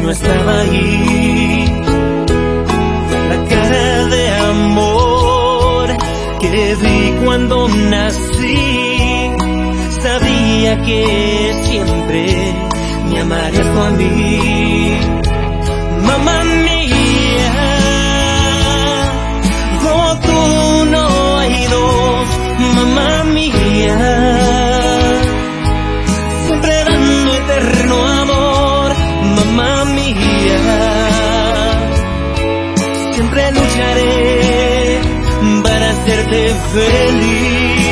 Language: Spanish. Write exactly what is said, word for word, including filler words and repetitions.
no estaba ahí. La cara de amor que vi cuando nací, sabía que siempre me amarías tú a mí. Mamá mía, como tú no hay dos. Mamá mía, siempre dando eterno amor. Mamá mía, siempre lucharé para hacerte feliz.